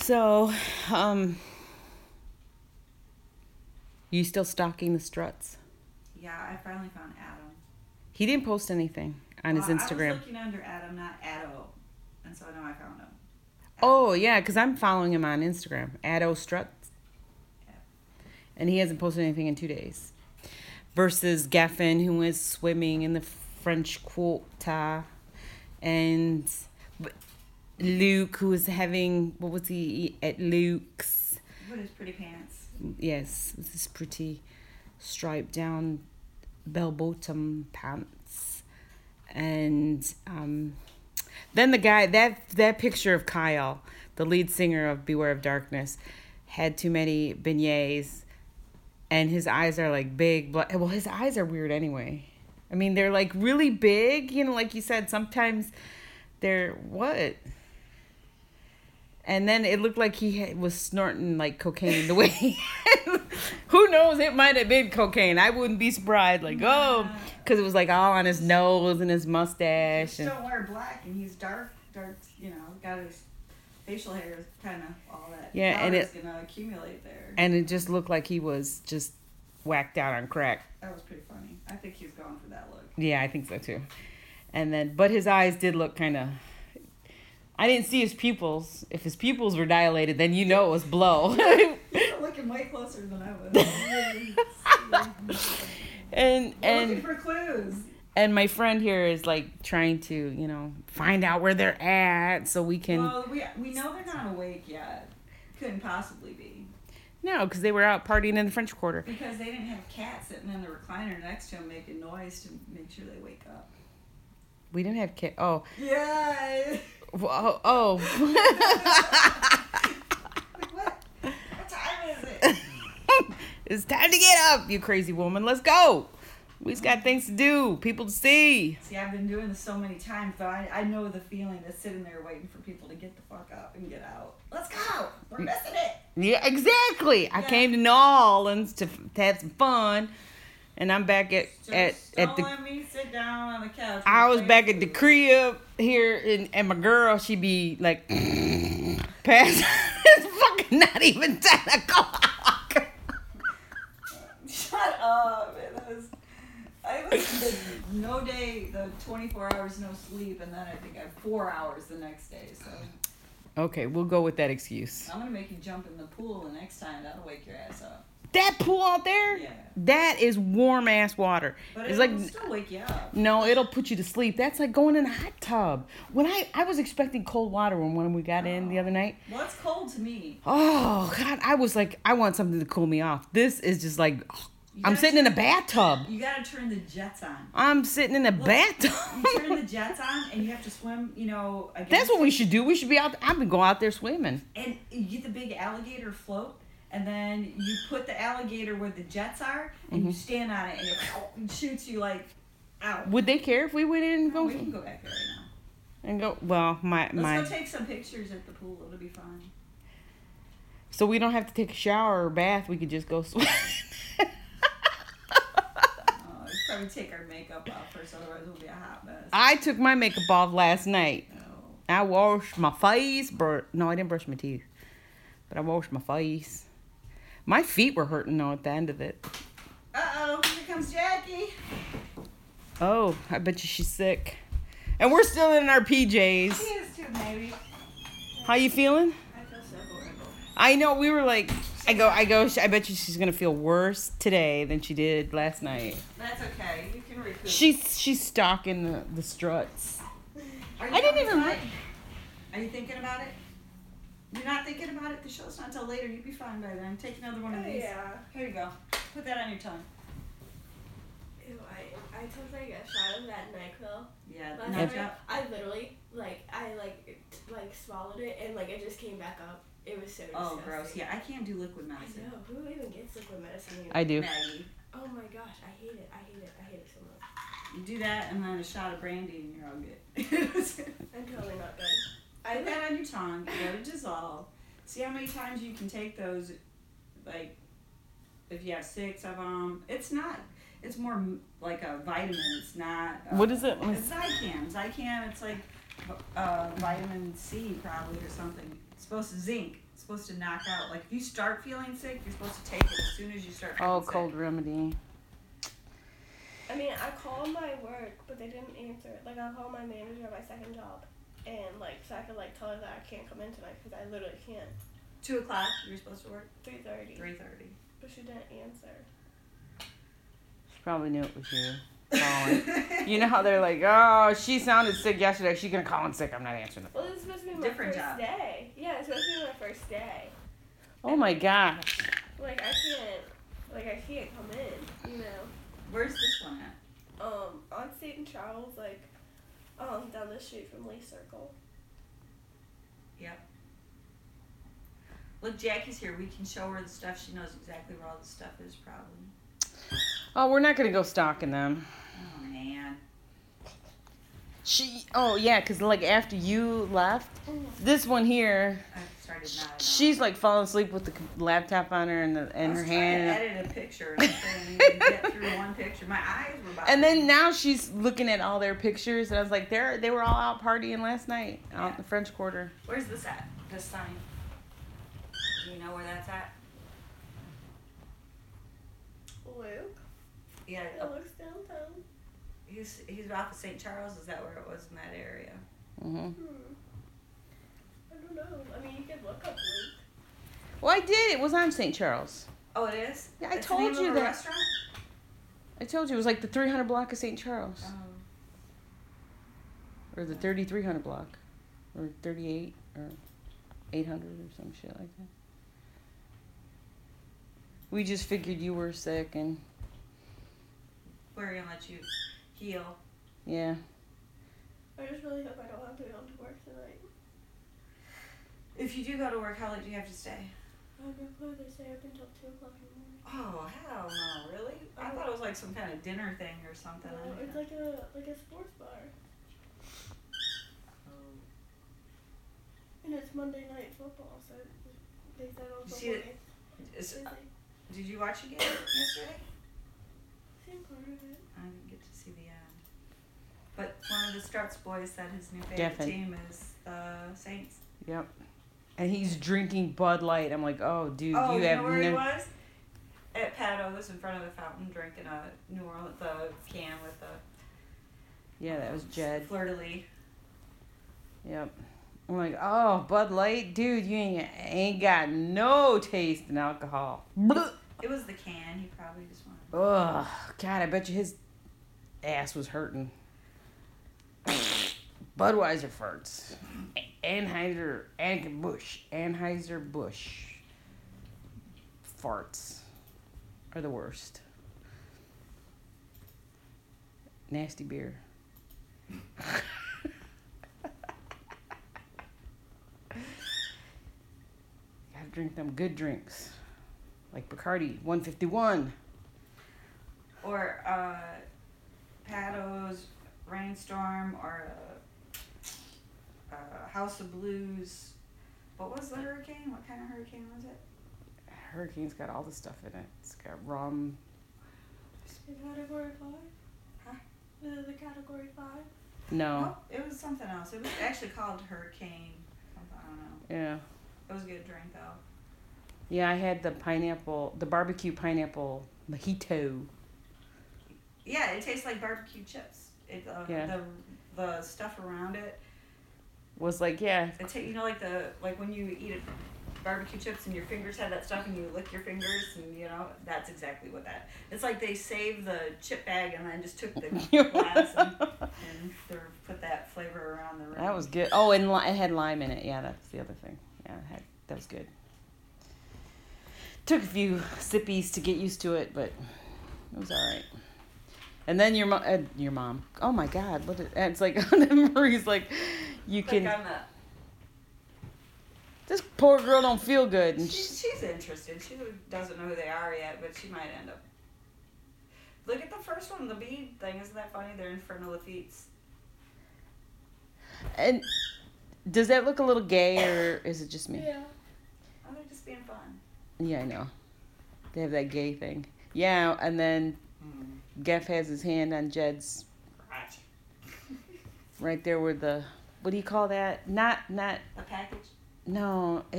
So, you still stalking the Struts? Yeah, I finally found Adam. He didn't post anything on his I Instagram. was looking under Adam, not Addo. And so now I found him. Oh, yeah, because I'm following him on Instagram. Addo Struts. Yeah. And he hasn't posted anything in 2 days. Versus Geffen, who was swimming in the French Quarter. And Luke, who was having, what was he at Luke's? With his pretty pants. Yes, with his pretty striped down bell-bottom pants. And then the guy, that picture of Kyle, the lead singer of Beware of Darkness, had too many beignets, and his eyes are like big. Well, his eyes are weird anyway. I mean, they're like really big, like you said, sometimes they're what? And then it looked like he was snorting like cocaine the way who knows, it might have been cocaine. I wouldn't be surprised, because it was like all on his nose and his mustache. Just don't wear black, and he's dark, got his facial hair is kind of all that. Yeah, and it's going to accumulate there. And it just looked like he was just whacked out on crack. That was pretty funny. I think he's going for that look. Yeah, I think so too. And then, but his eyes did look kind of. I didn't see his pupils. If his pupils were dilated, then it was blow. You're looking way closer than I was. and looking for clues. And my friend here is like trying to, find out where they're at so we can. Well, we know they're not awake yet. Couldn't possibly be. No, because they were out partying in the French Quarter. Because they didn't have cats sitting in the recliner next to them making noise to make sure they wake up. We didn't have cat. Oh. Yeah. Oh. Like, what time is it? It's time to get up, you crazy woman. Let's go. We just got things to do, people to see. See, I've been doing this so many times, though. I know the feeling of sitting there waiting for people to get the fuck up and get out. Let's go. We're missing it. Yeah, exactly. Yeah. I came to New Orleans to have some fun, and I'm back at don't the. Let me sit down on the couch. I was back at the crib here, and my girl, she be like, past. It's fucking not even 10 o'clock. Shut up. I listened to No Day, the 24 hours no sleep, and then I think I had 4 hours the next day. So. Okay, we'll go with that excuse. I'm gonna make you jump in the pool the next time. That'll wake your ass up. That pool out there? Yeah. That is warm ass water. But it's it'll still wake you up. No, it'll put you to sleep. That's like going in a hot tub. When I was expecting cold water when we got in the other night. Well, it's cold to me. Oh God, I was like, I want something to cool me off. This is just like, I'm sitting in a bathtub. You gotta turn the jets on. I'm sitting in a bathtub. You turn the jets on and you have to swim, That's what we should do. We should be out. I'm gonna go out there swimming. And you get the big alligator float, and then you put the alligator where the jets are, and you stand on it, and it shoots you like out. Would they care if we went in and go? We can go back there right now. And go. Well, Let's go take some pictures at the pool. It'll be fun. So we don't have to take a shower or bath. We could just go swim. Probably take our makeup off first, otherwise it'll be a hot mess. I took my makeup off last night. No. I washed my face. No, I didn't brush my teeth. But I washed my face. My feet were hurting though at the end of it. Uh-oh, here comes Jackie. Oh, I bet you she's sick. And we're still in our PJs. She is too, maybe. How you feeling? I feel so horrible. I know, we were like, I bet you she's gonna feel worse today than she did last night. That's okay. You can recoup. She's stalking the Struts. I didn't even. Are you thinking about it? You're not thinking about it? The show's not until later. You'd be fine by then. Take another one of these. Yeah. Here you go. Put that on your tongue. Ew, I took like a shot of that NyQuil. Yeah, last night. I literally I swallowed it and it just came back up. It was so disgusting. Oh, gross. Yeah, I can't do liquid medicine. I know. Who even gets liquid medicine anymore? I do. Maggie. Oh my gosh, I hate it. I hate it so much. You do that and then a shot of brandy and you're all good. I'm totally not good. Put that on your tongue. Let it dissolve. See how many times you can take those, if you have 6 of them. It's more like a vitamin. It's not. What is it? It's Zycam. It's like vitamin C probably or something. It's supposed to zinc. It's supposed to knock out. Like if you start feeling sick, you're supposed to take it as soon as you start feeling Oh, sick. cold remedy. I mean, I called my work, but they didn't answer. Like, I called my manager at my second job, and, like, so I could, like, tell her that I can't come in tonight because I literally can't. 2 o'clock, you were supposed to work? 3:30. 3:30. But she didn't answer. She probably knew it was you calling. You know how they're like, oh, she sounded sick yesterday. She's going to call in sick. I'm not answering the phone. Well, this is supposed to be my Different first job. day. Yeah, it's supposed to be my first day. Oh, my gosh. Like, I can't come in, you know. Where's this one at? On St. Charles, like, down the street from Lee Circle. Yep. Look, Jackie's here. We can show her the stuff. She knows exactly where all the stuff is, probably. Oh, we're not going to go stalking them. Oh, man. Oh, yeah, because, like, after you left, this one here, I started nodding. she's, like, falling asleep with the laptop on her and her I was hand. trying to edit a picture and I couldn't even get through one picture. My eyes were bothering And then me. now she's looking at all their pictures, and I was like, they were all out partying last night out in the French Quarter. Where's this at? This sign. Do you know where that's at? Luke? Yeah, It looks downtown. he's off of St. Charles. Is that where it was in that area? Mm-hmm. I don't know. I mean, you could look up Luke. Well, I did. It was on St. Charles. Oh, it is? Yeah, I That's told the name you of a that. restaurant? I told you it was like the 300 block of St. Charles, Oh. or the 3300 block, or 38, or 800, or some shit like that. We just figured you were sick, and We're going to let you heal. yeah. I just really hope I don't have to go to work tonight. If you do go to work, how late do you have to stay? I have no clue. They stay up until 2 o'clock in the morning. Oh, hell no, really? I thought it was like some kind of dinner thing or something. No, it's like a sports bar. Oh. And it's Monday night football, so they said You also see it? Did you watch a game yesterday? Seen part of it. I didn't get to see the end. But one of the Struts boys said his new favorite Geffen. team is the Saints. Yep. And he's drinking Bud Light. I'm like, oh, dude, Oh, you you have know where he no. was? At Pat O's in front of the fountain drinking a New Orleans, the can with the Yeah, that was Jed. fleur-de-lis. Yep. I'm like, oh, Bud Light, dude, you ain't got no taste in alcohol. Blech. It was the can. He probably just wanted. Ugh, God, I bet you his ass was hurting. Budweiser farts. Anheuser-Busch farts are the worst. Nasty beer. Gotta drink them good drinks. Like Bacardi 151. Or Pat O's Rainstorm or House of Blues. What was the hurricane? What kind of hurricane was it? Hurricane's got all the stuff in it. It's got rum. The category 5? Huh? The category 5? No. No, it was something else. It was actually called Hurricane. Something, I don't know. Yeah. It was a good drink though. Yeah, I had the barbecue pineapple mojito. Yeah, it tastes like barbecue chips. It Yeah. the stuff around it. Was like, yeah. Like when you eat it, barbecue chips and your fingers have that stuff and you lick your fingers and that's exactly what that. It's like they saved the chip bag and then just took the glass and put that flavor around the rim. That was good. Oh, and it had lime in it. Yeah, that's the other thing. Yeah, that was good. Took a few sippies to get used to it, but it was all right. And then your mom. Oh my God! It's like Marie's like, you Click can. on that. This poor girl don't feel good, and She's interested. She doesn't know who they are yet, but she might end up. Look at the first one, the bead thing. Isn't that funny? They're Infernal Lafitte's. and does that look a little gay, or is it just me? Yeah. Oh, they're just being fun. Yeah, I know. They have that gay thing. Yeah, and then Geff has his hand on Jed's right there where what do you call that? Not A package? no,